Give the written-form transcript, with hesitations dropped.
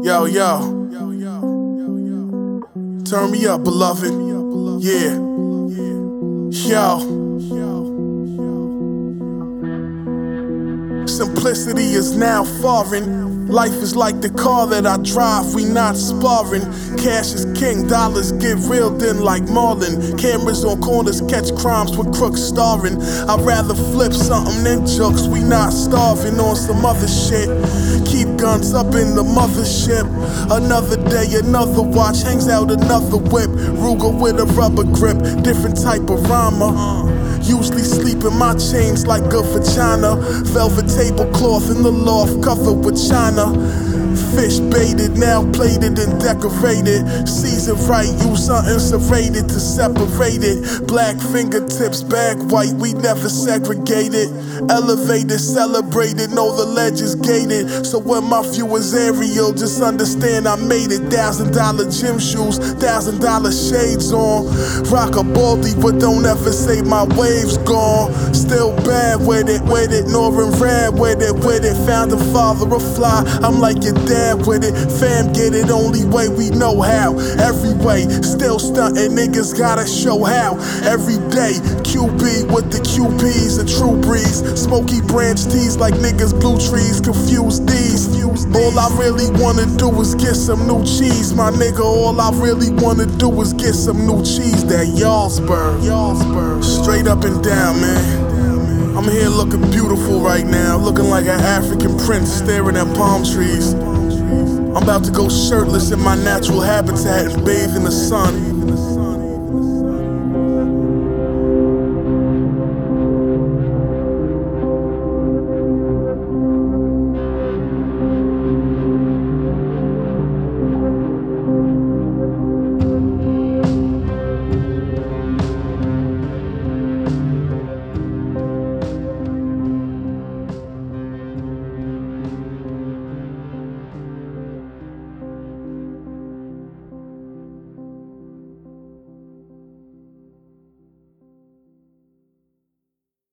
Yo, yo. Turn me up, beloved. Yeah. Yo. Simplicity is now foreign. Life is like the car that I drive, we not sparring. Cash is king, dollars get reeled in like Marlin. Cameras on corners catch crimes with crooks starring. I'd rather flip something than jokes, we not starving on some other shit. Keep guns up in the mothership. Another day, another watch, hangs out another whip. Ruger with a rubber grip, different type of rhymer. Usually sleep in my chains like a vagina. Velvet tablecloth in the loft covered with china. Fish baited, now plated and decorated. Season right, use something serrated to separate it. Black fingertips, bag white, we never segregated. Elevated, celebrated, know the ledge is gated. So when my view is aerial, just understand I made it. $1,000 gym shoes, $1,000 shades on. Rock a baldy, but don't ever say my wave's gone. Still bad with it, Northern red with it. Found a father a fly, I'm like your dad with it. Fam get it, only way we know how. Every way, still stunting, niggas gotta show how. Every day, QB with the QPs, a true breeze. Smoky branch tees like niggas blue trees, confused these. All I really wanna do is get some new cheese, my nigga. All I really wanna do is get some new cheese. That Jarlsberg, straight up and down, man. I'm here looking beautiful right now, looking like an African prince staring at palm trees. I'm about to go shirtless in my natural habitat and bathe in the sun.